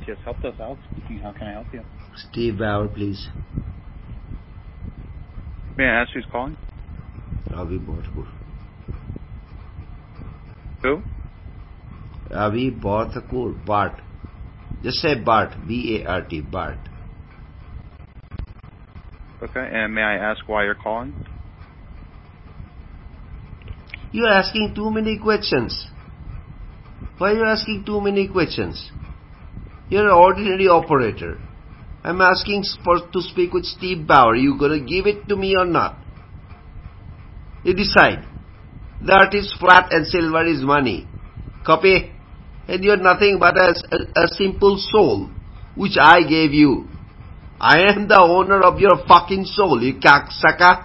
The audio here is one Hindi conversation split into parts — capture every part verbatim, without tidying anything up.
Yes, help us out speaking. How can I help you? Steve Bauer, please. May I ask who's calling? Ravi Bhattakur. Who? Ravi Bhattakur. Bart. Just say Bart. B A R T. Bart. Okay, and may I ask why you're calling? You're asking too many questions. Why are you asking too many questions? You're an ordinary operator. I'm asking for, to speak with Steve Bauer. You gonna give it to me or not? You decide. That is flat and silver is money. Copy? And you're nothing but a, a, a simple soul, which I gave you. I am the owner of your fucking soul, you cocksucker.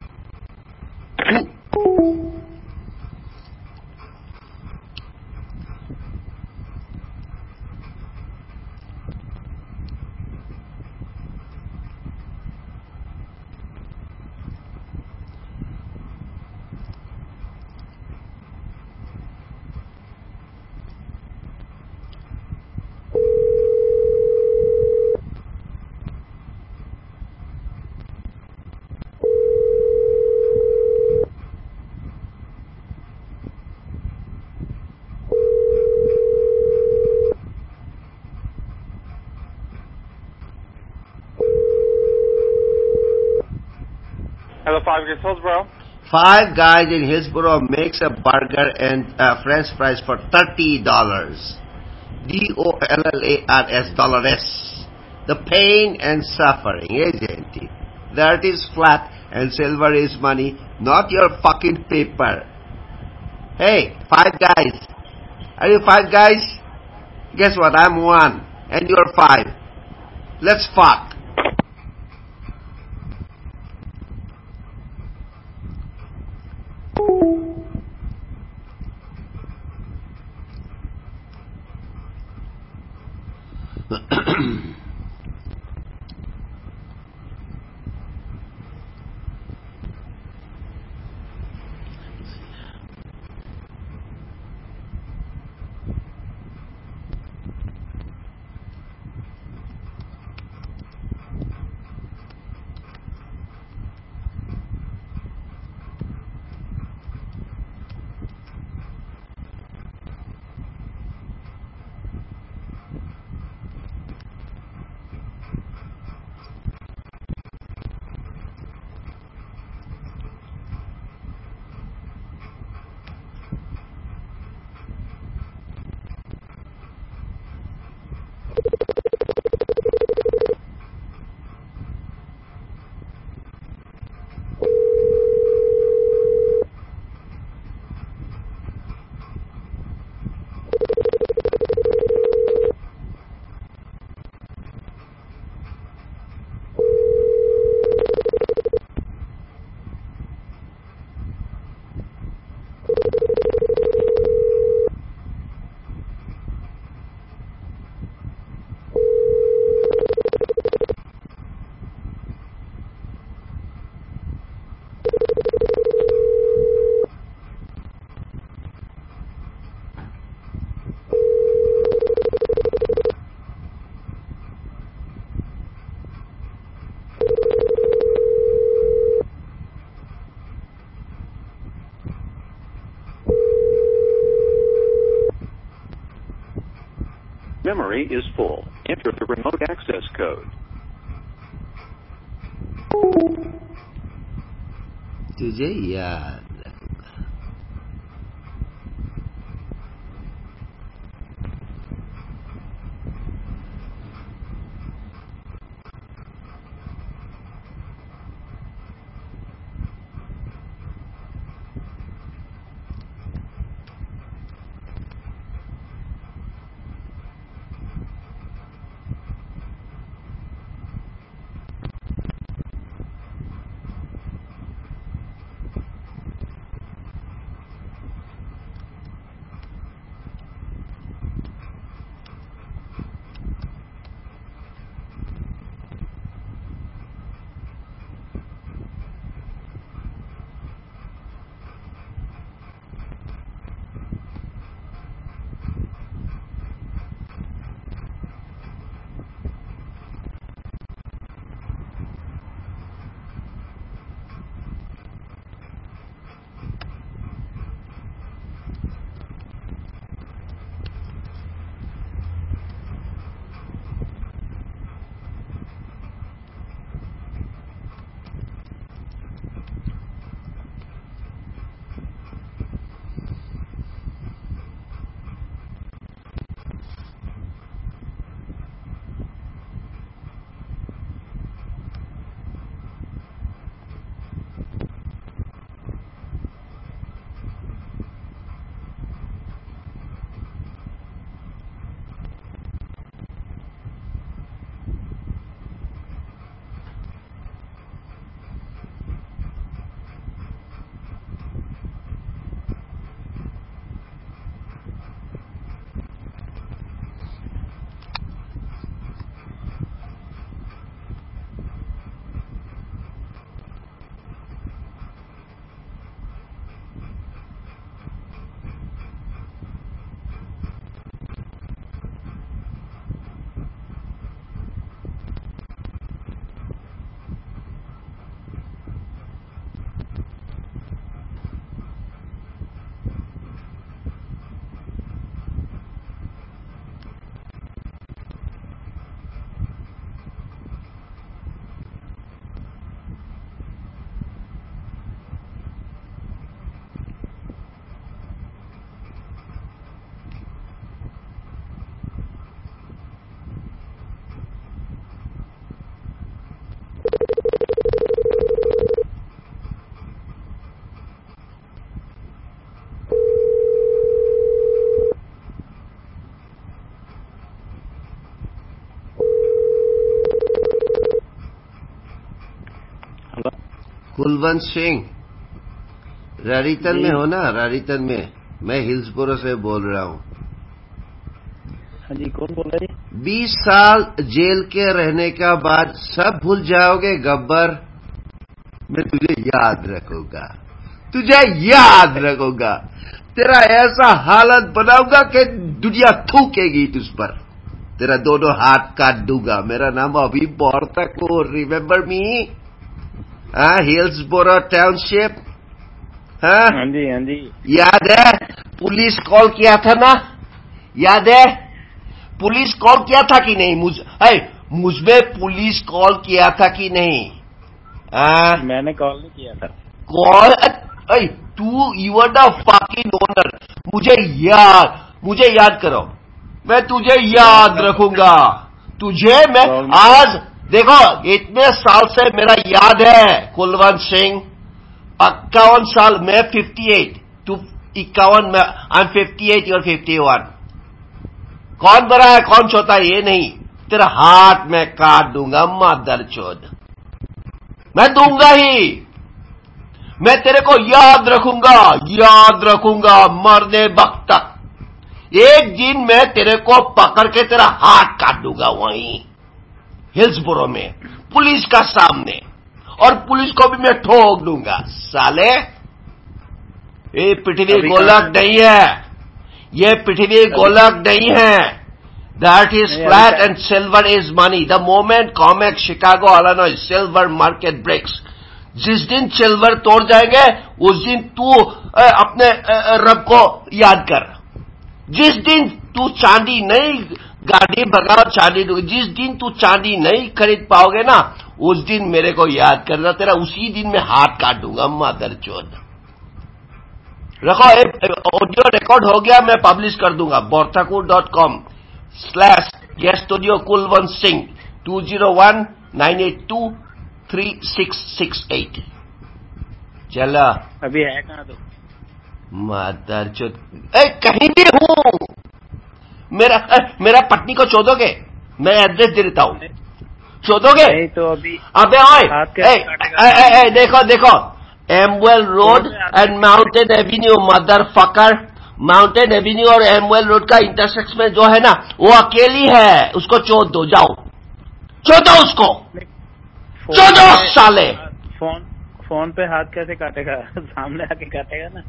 Hello, Five Guys Hillsboro. Five Guys in Hillsboro makes a burger and uh, French fries for thirty dollars. D O L L A R S, dollars. The pain and suffering, isn't it? That is flat and silver is money, not your fucking paper. Hey, Five Guys. Are you Five Guys? Guess what? I'm one. And you're five. Let's fuck. Memory is full. Enter the remote access code. तुझे याद कुलवंत सिंह, रारीतन में हो ना? रारीतन में। मैं हिल्सबोरो से बोल रहा हूँ। हाँ जी, कौन बोल रहे हैं? बीस साल जेल के रहने का बाद सब भूल जाओगे गब्बर? मैं तुझे याद रखूंगा, तुझे याद रखूंगा। तेरा ऐसा हालत बनाऊंगा कि दुनिया थूकेगी तुझ पर। तेरा दोनों हाथ काट दूंगा। मेरा नाम अभी बोरताकूर, रिमेम्बर मी? हाँ, हिल्सबोरो टाउनशिप। हाँ हाँ जी, हाँ जी, याद है? पुलिस कॉल किया था ना? याद है? पुलिस कॉल किया था कि नहीं? मुझ मुझ में पुलिस कॉल किया था कि नहीं? आ, मैंने कॉल नहीं किया था। कॉल? अरे तू, you are the fucking owner. मुझे याद मुझे याद करो। मैं तुझे याद रखूंगा। तुझे मैं आज देखो, इतने साल से मेरा याद है कुलवंत सिंह। इक्यावन साल, मैं फिफ्टी एट, तू इक्यावन, में I am fifty eight, your fifty one. कौन बड़ा है कौन छोटा है ये नहीं। तेरा हाथ मैं काट दूंगा मादरचोद, मैं दूंगा ही। मैं तेरे को याद रखूंगा, याद रखूंगा मरने वक्त तक। एक दिन मैं तेरे को पकड़ के तेरा हाथ काट दूंगा वहीं हिल्सबोरो में, पुलिस का सामने, और पुलिस को भी मैं ठोक दूंगा। साले, ये पृथ्वी गोलक नहीं है, ये पृथ्वी गोलक नहीं है। That is flat and silver is money. The moment COMEX, Chicago, Illinois, silver market breaks, जिस दिन सिल्वर तोड़ जाएंगे उस दिन तू अपने रब को याद कर। जिस दिन तू चांदी नहीं, गाड़ी भगाओ चांदी, जिस दिन तू चांदी नहीं खरीद पाओगे ना, उस दिन मेरे को याद करना। तेरा उसी दिन मैं हाथ काट दूंगा मादरचोद। रखो, ऑडियो रिकॉर्ड हो गया, मैं पब्लिश कर दूंगा। Borthakur dot com slash guest studio Kulwant Singh two zero one nine eight two three six six eight. चला, अभी है कहाँ तो? मादरचोद, कहीं भी हूं। मेरा ए, मेरा पत्नी को चोदोगे? मैं एड्रेस दे देता हूं, चोदोगे? नहीं तो अभी अबे ओए, देखो देखो, Amwell road and mountain avenue, mother fucker. Mountain avenue और एमवेल रोड का इंटरसेक्शन में जो है ना, वो अकेली है, उसको चोद दो, जाओ चोदो उसको, चोदो साले। फोन फोन पे हाथ कैसे काटेगा? सामने आके काटेगा ना।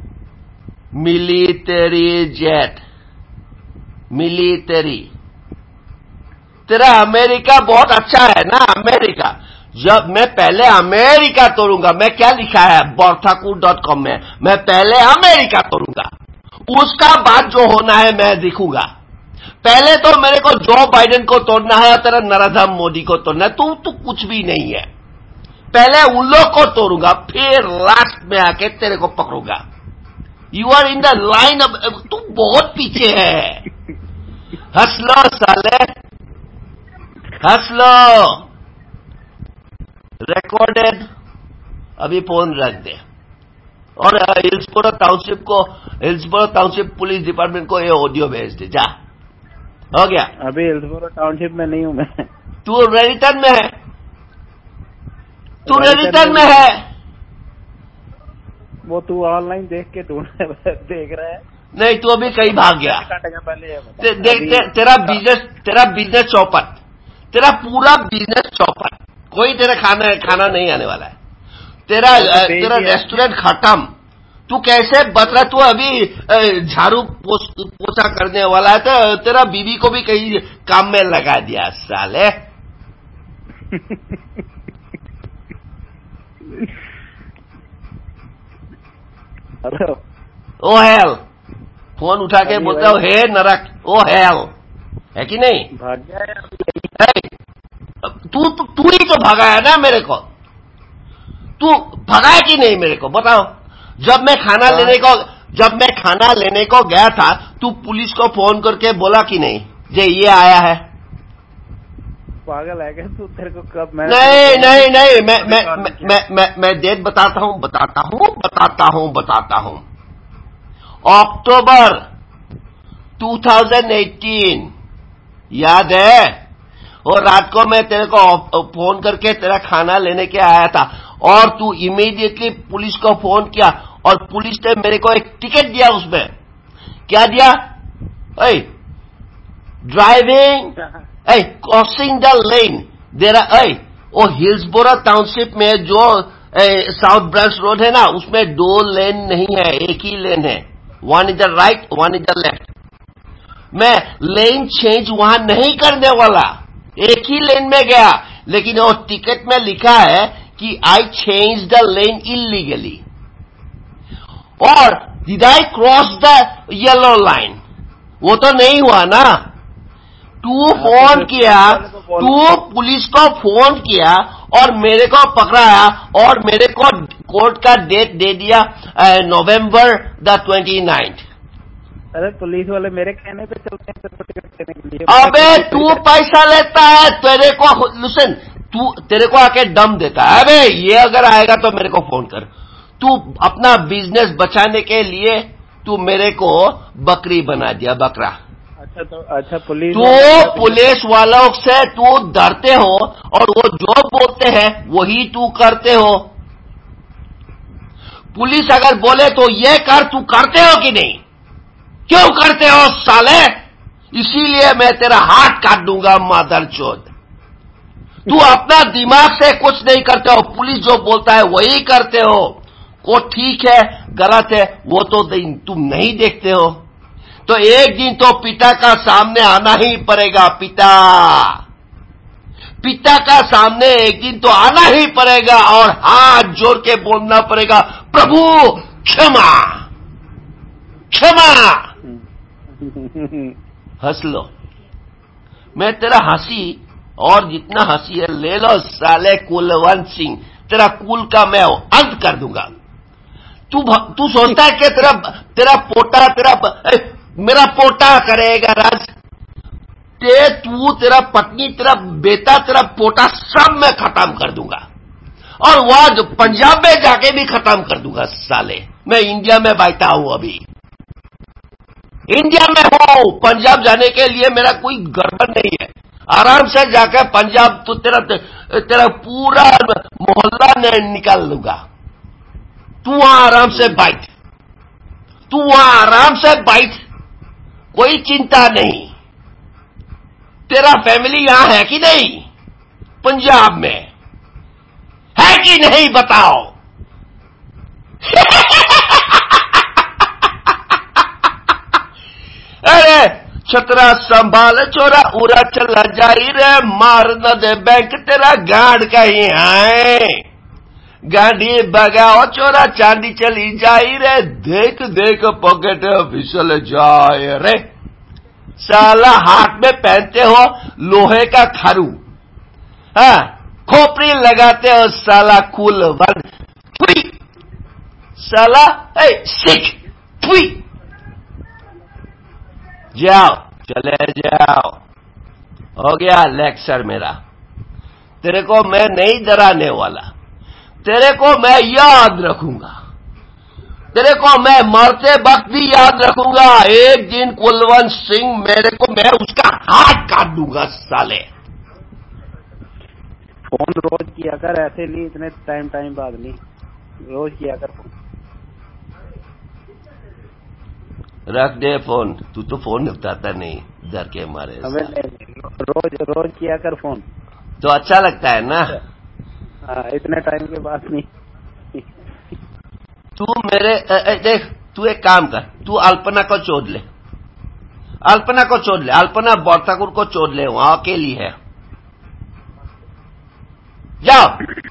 Military jet, military. तेरा अमेरिका बहुत अच्छा है ना, अमेरिका। जब मैं पहले अमेरिका तोड़ूंगा, मैं क्या लिखा है बोरताकूर डॉट कॉम में, मैं पहले अमेरिका तोड़ूंगा, उसका बाद जो होना है मैं दिखूंगा। पहले तो मेरे को जो बाइडेन को तोड़ना है, तेरा नरेंद्र मोदी को तोड़ना है। तू तू कुछ भी नहीं है। पहले उन लोग को तोड़ूंगा, फिर लास्ट में आके तेरे को पकड़ूंगा। You are in the line, तू बहुत पीछे है। हंस लो साले, हंस लो। रिकॉर्डेड, अभी फोन रख दे। और हिल्सबोरो टाउनशिप को, हिल्सबोरो टाउनशिप पुलिस डिपार्टमेंट को ये ऑडियो भेज दे, जा। हो गया। अभी हिल्सबोरो टाउनशिप में नहीं हूं मैं। तू रेडिटन में है, तू रेडिटन में है। वो तू ऑनलाइन देख के ढूंढ देख रहा है? नहीं, तू अभी कहीं भाग गया। पहले ते, ते, ते, तेरा बिजनेस, तेरा बिजनेस चौपट, तेरा पूरा बिजनेस चौपट। कोई तेरा खाना खाना नहीं आने वाला है। तेरा तेरा रेस्टोरेंट खत्म। तू कैसे बच रहा? तू अभी झाड़ू पोछा करने वाला है, तो तेरा बीवी को भी कहीं काम में लगा दिया साले। हेलो, ओ हेल, फोन उठा के बोलता हो हे नरक, ओ हेल, है कि नहीं? भाग गया। तू तू तू ही तो भगाया ना मेरे को। तू भगाया कि नहीं मेरे को बताओ। जब मैं खाना लेने को जब मैं खाना लेने को गया था, तू पुलिस को फोन करके बोला कि नहीं जे ये आया है? पागल है क्या तू? तेरे को कब मैं नहीं नहीं नहीं, मैं मैं मैं मैं मैं, मैं डेट बताता हूं बताता हूं बताता हूं बताता हूं अक्टूबर टू थाउजेंड एटीन, याद है? और रात को मैं तेरे को फोन करके तेरा खाना लेने के आया था, और तू इमीडिएटली पुलिस को फोन किया और पुलिस ने मेरे को एक टिकट दिया, उसमें क्या दिया? A driving a crossing the lane there a oh Hillsborough township में जो साउथ ब्रांच रोड है ना, उसमें दो लेन नहीं है, एक ही लेन है, one is the right one is the left. मैं लेन चेंज वहां नहीं करने वाला, एक ही लेन में गया, लेकिन वो टिकट में लिखा है कि I change the lane illegally. और did I cross the yellow line? वो तो नहीं हुआ ना। तू फोन किया, तू पुलिस को फोन किया और मेरे को पकड़ाया और मेरे को कोर्ट का डेट दे दिया नवंबर द ट्वेंटी नाइन्थ। अरे पुलिस वाले मेरे कहने पे चलते हैं टिकट देने के लिए। अबे तू पैसा लेता है, तेरे को लिसन, तू तेरे को आके दम देता है, अबे ये अगर आएगा तो मेरे को फोन कर। तू अपना बिजनेस बचाने के लिए तू मेरे को बकरी बना दिया, बकरा। अच्छा तो अच्छा पुलिस तो पुलिस वालों से तू डरते हो और वो जो बोलते हैं वही तू करते हो। पुलिस अगर बोले तो ये कर, तू करते हो कि नहीं? क्यों करते हो साले? इसीलिए मैं तेरा हाथ काट दूंगा मादरचोद। तू अपना दिमाग से कुछ नहीं करते हो, पुलिस जो बोलता है वही करते हो। को ठीक है गलत है वो तो तुम नहीं देखते हो। तो एक दिन तो पिता का सामने आना ही पड़ेगा, पिता पिता का सामने एक दिन तो आना ही पड़ेगा और हाथ जोड़ के बोलना पड़ेगा, प्रभु क्षमा क्षमा। हंस लो, मैं तेरा हंसी और जितना हंसी है ले लो साले कुलवंत सिंह, तेरा कुल का मैं अंत कर दूंगा। तू तू सोचता है कि तेरा तेरा पोटा तेरा मेरा पोटा करेगा राज? ते तू तेरा पत्नी तेरा बेटा तेरा पोटा सब मैं खत्म कर दूंगा और वहां जो पंजाब में जाके भी खत्म कर दूंगा साले। मैं इंडिया में बैठा हूं, अभी इंडिया में हूं, पंजाब जाने के लिए मेरा कोई गड़बड़ नहीं है। आराम से जाकर पंजाब तो तेरा तेरा पूरा मोहल्ला ने निकाल लूंगा। तू वहां आराम से बैठ, तू वहां आराम से बैठ, कोई चिंता नहीं। तेरा फैमिली यहां है कि नहीं? पंजाब में है कि नहीं बताओ? अरे छतरा संभाल चोरा उरा चला जाई रे, मार न दे बैंक तेरा गांड कहीं आए। गांडी बगाओ चोरा चांदी चली जाई रे, देख देख पॉकेट फिसल जाए रे। साला हाथ में पहनते हो लोहे का खारू, हाँ खोपड़ी लगाते हो साला कुल वन थुई साला ए सिख थुई। जाओ चले जाओ, हो गया लेक्चर मेरा। तेरे को मैं नहीं डराने वाला, तेरे को मैं याद रखूंगा, तेरे को मैं मरते वक्त भी याद रखूंगा। एक दिन कुलवंत सिंह मेरे को मैं उसका हाथ काट दूंगा साले। फोन रोज किया कर, ऐसे नहीं इतने टाइम टाइम बाद नहीं, रोज किया कर फोन। रख दे फोन, तू तो फोन उठाता नहीं डर के मारे। हमें रोज रोज किया कर फोन, तो अच्छा लगता है ना? हाँ इतने टाइम के बाद नहीं। तू मेरे ए, ए, देख तू एक काम कर, तू अल्पना को चोद ले, अल्पना को चोद ले, अल्पना बौरठाकुर को चोद ले, वहां अकेली है। जाओ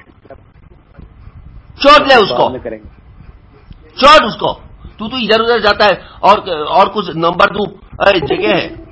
चोद ले उसको, चोद उसको। तू तो इधर उधर जाता है और और कुछ नंबर दू जगह है।